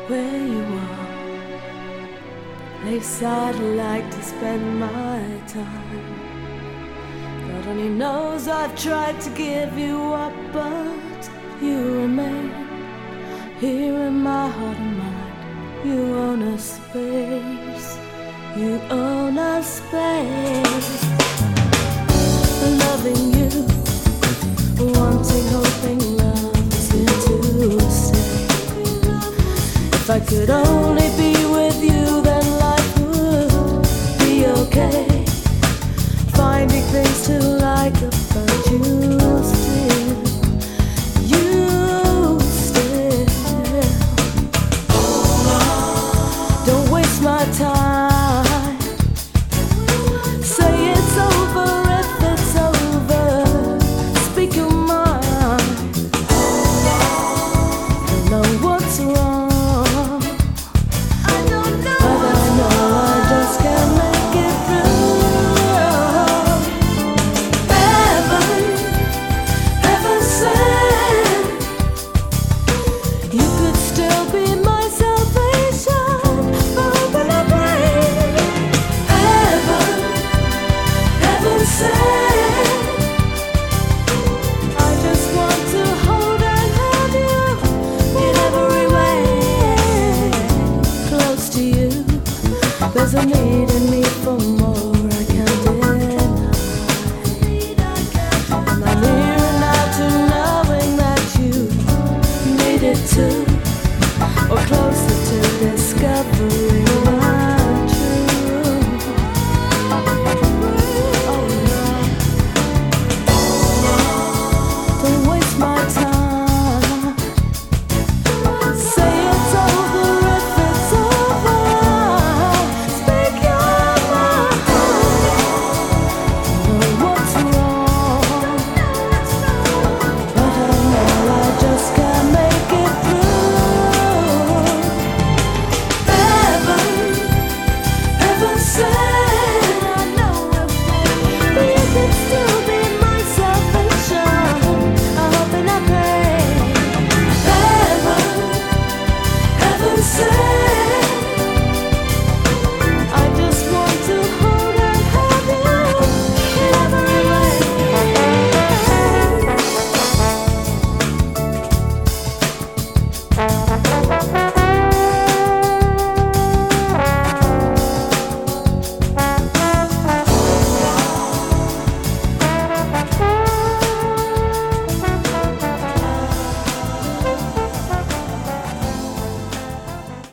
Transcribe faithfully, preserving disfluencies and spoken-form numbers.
where you are. Place I'd like to spend my time. God only knows I've tried to give you up, but you remain here in my heart and mind. You own a space, you own a space. Loving you, wanting, hoping love is here to stay. If I could only be with you, then life would be okay. Finding things to like about you still, you still. Don't waste my time. Say it's over if it's over. Speak your mind. Don't know what's wrong, but I know I just can't make it through. Heaven, heaven sent. You could still be my salvation. Open up, pray. Heaven, heaven sent. I just want to hold and have you in every way. Close to you, there's a need.